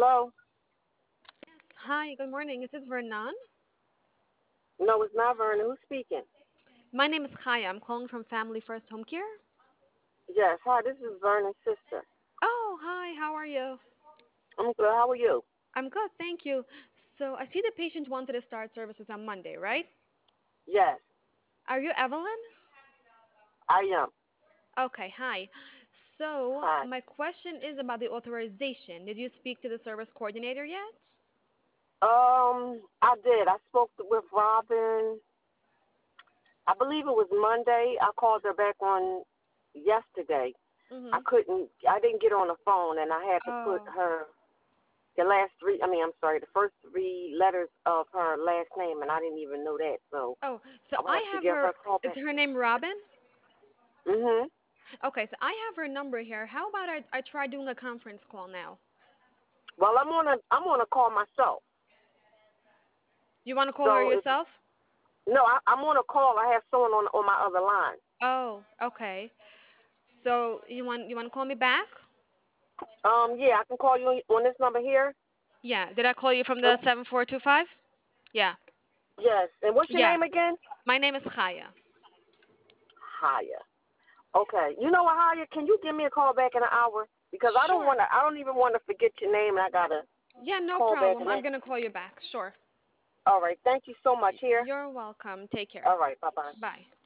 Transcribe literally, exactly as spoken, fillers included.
Hello? Hi, good morning. Is this Vernon? No, it's not Vernon. Who's speaking? My name is Kaya. I'm calling from Family First Home Care. Yes. Hi, this is Vernon's sister. Oh, hi. How are you? I'm good. How are you? I'm good, thank you. So I see the patient wanted to start services on Monday, right? Yes, Are you Evelyn? I am. Okay, hi. So Hi. my question is about the authorization. Did you speak to the service coordinator yet? Um, I did. I spoke with Robin. I believe it was Monday. I called her back on yesterday. I Mhm. couldn't. I didn't get on the phone, and I had to put Oh. her the last three. I mean, I'm sorry, the first three letters of her last name, and I didn't even know that. So Oh, so I will I have to have give her her. a call Is back. her name Robin? Mhm. Okay, so I have her number here. How about I I try doing a conference call now? Well, I'm on a. I'm on a call myself. You want to call her So if yourself? no, I, I'm on a call. I have someone on on my other line. Oh, okay. So you want you want to call me back? Um, yeah, I can call you on this number here. Yeah. Did I call you from Uh, the seven four two five? Yeah. Yes. And what's your Yeah. name again? My name is Chaya. Haya. Okay. You know what, Haya? Can you give me a call back in an hour? Because I don't Sure. want to. I don't even want to forget your name, and I gotta Yeah, no call back. problem. And I'm that. gonna call you back. Sure. All right. Thank you so much. Here. You're welcome. Take care. All right. Bye bye. Bye.